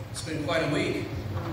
It's been quite a week.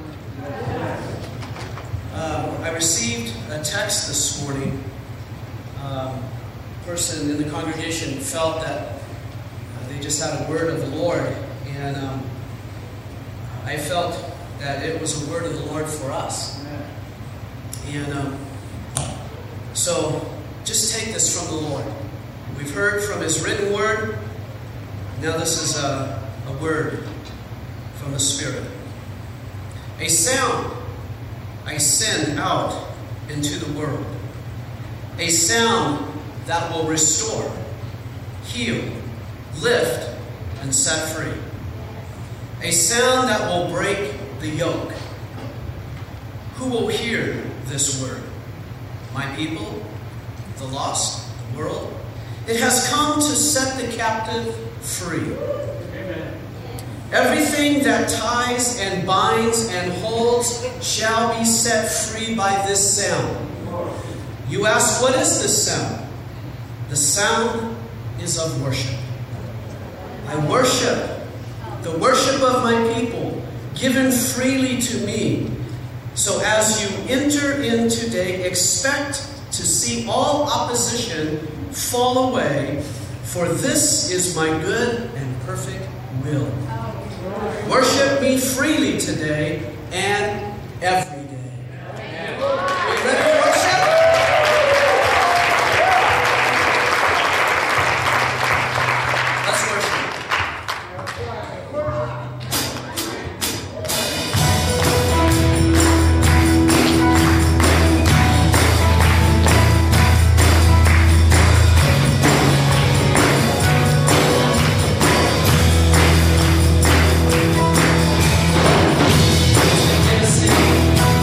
I received a text this morning. A person in the congregation felt that they just had a word of the Lord, and I felt that it was a word of the Lord for us. And so just take this from the Lord. We've heard from His written word. Now this is a word from the Spirit. A sound I send out into the world. A sound that will restore, heal, lift, and set free. A sound that will break the yoke. Who will hear this word? My people, the lost, the world. It has come to set the captive free. Amen. Everything that ties and binds and holds shall be set free by this sound. You ask, what is this sound? The sound is of worship. I worship, the worship of my people, given freely to me. So as you enter in today, expect to see all opposition fall away, for this is my good and perfect will. Worship me freely today and every day. Amen. Are you ready to worship? Let's worship. Tennessee.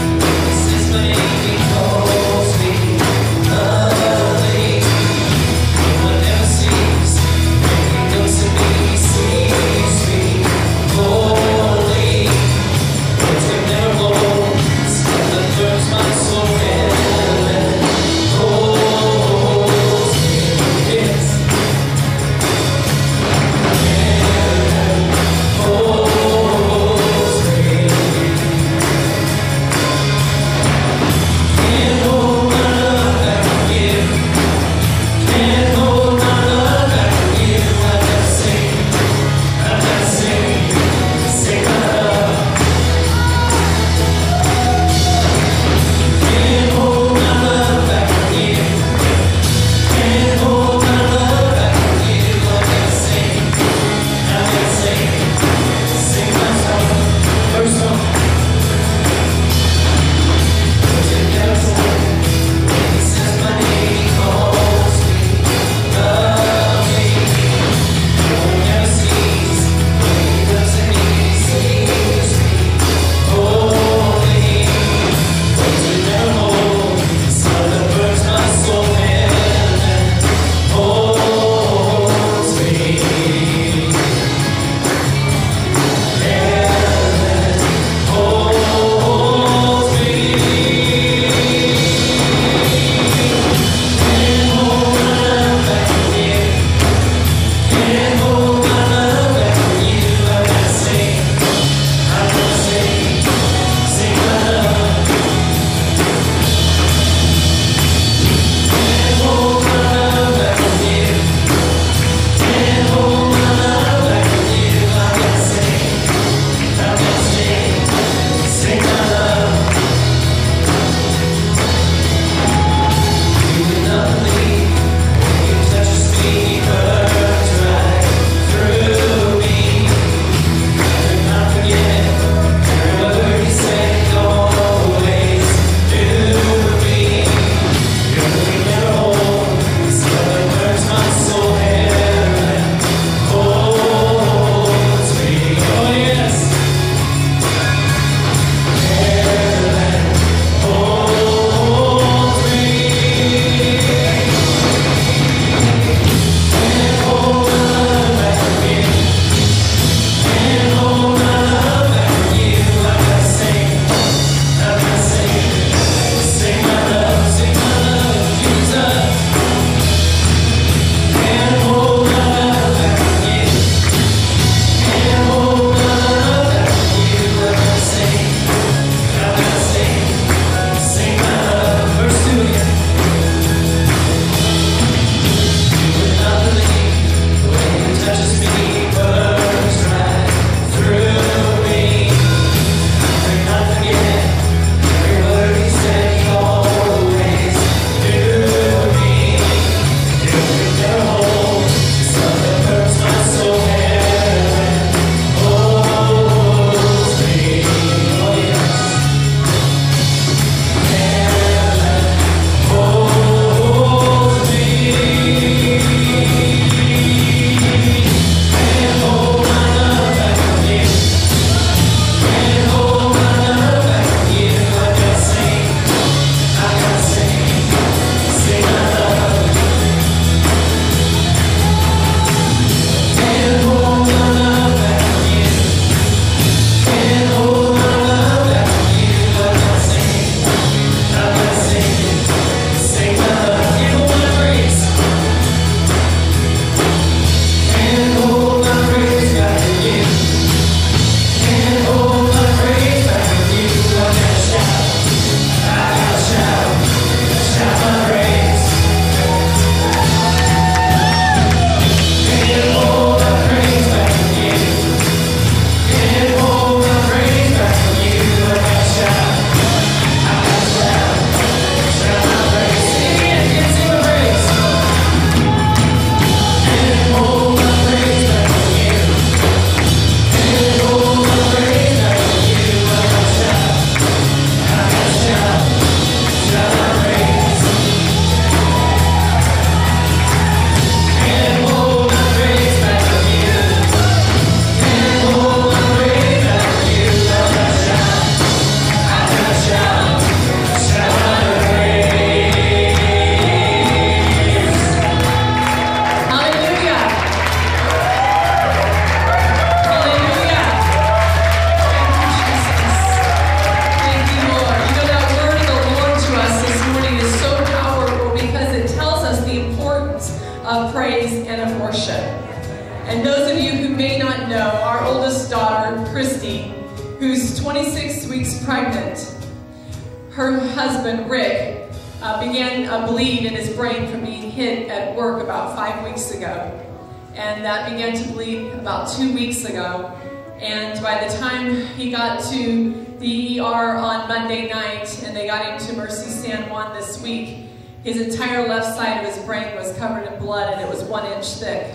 who's 26 weeks pregnant. Her husband, Rick, began a bleed in his brain from being hit at work about 5 weeks ago. And that began to bleed about 2 weeks ago. And by the time he got to the ER on Monday night and they got him to Mercy San Juan this week, his entire left side of his brain was covered in blood and it was 1 inch thick.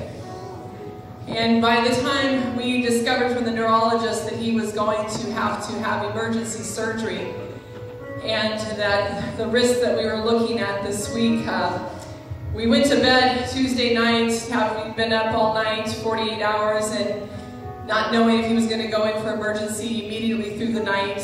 And by the time we discovered from the neurologist that he was going to have emergency surgery, and that the risk that we were looking at this week, we went to bed Tuesday night, having been up all night, 48 hours, and not knowing if he was going to go in for emergency immediately through the night.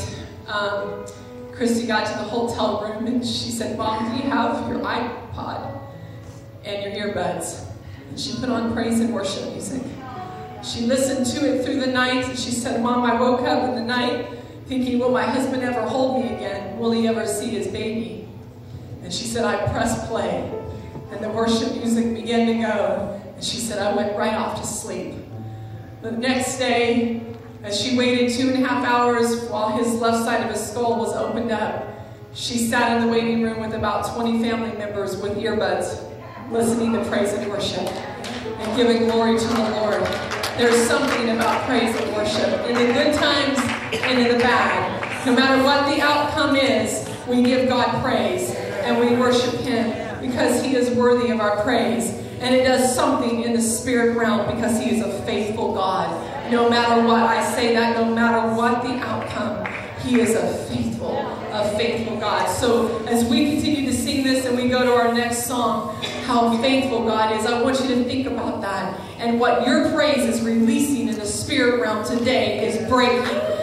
Christy got to the hotel room and she said, "Mom, do you have your iPod and your earbuds?" And she put on praise and worship music. She listened to it through the night and she said, "Mom, I woke up in the night thinking, will my husband ever hold me again? Will he ever see his baby?" And she said, "I pressed play and the worship music began to go." And she said, "I went right off to sleep." The next day, as she waited 2.5 hours while his left side of his skull was opened up, she sat in the waiting room with about 20 family members with earbuds, listening to praise and worship and giving glory to the Lord. There's something about praise and worship. In the good times and in the bad, no matter what the outcome is, we give God praise and we worship Him because He is worthy of our praise. And it does something in the spirit realm because He is a faithful God. No matter what, I say that, no matter what the outcome, He is a faithful God. So as we continue to sing this and we go to our next song, how faithful God is, I want you to think about that. And what your praise is releasing in the spirit realm today is breaking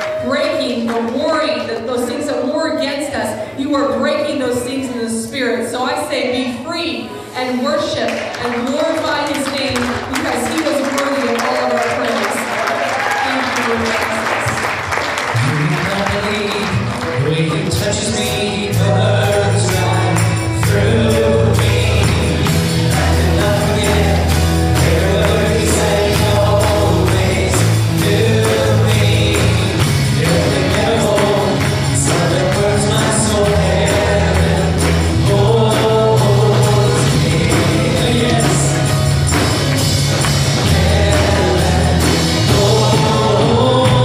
the warring, those things that war against us. You are breaking those things in the spirit. So I say be free and worship and glorify His name because He is worthy of all of our praise. Thank you, Jesus. Everything touches me, covers right through me. I cannot forget every word He said He always knew me. Everything ever hold, something burns my soul. Heaven holds me. Yes. Heaven holds me.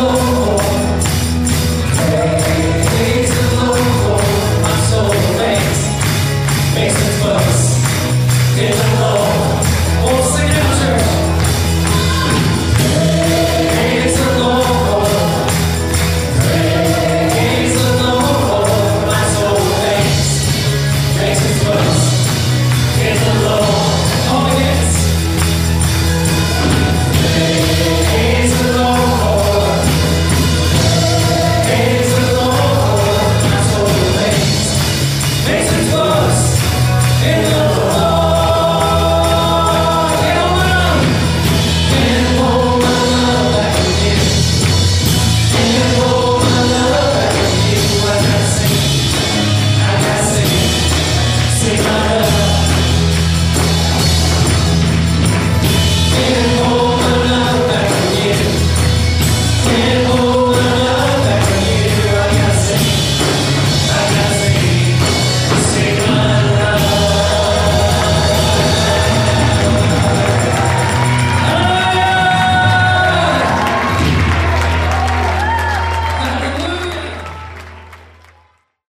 Oh,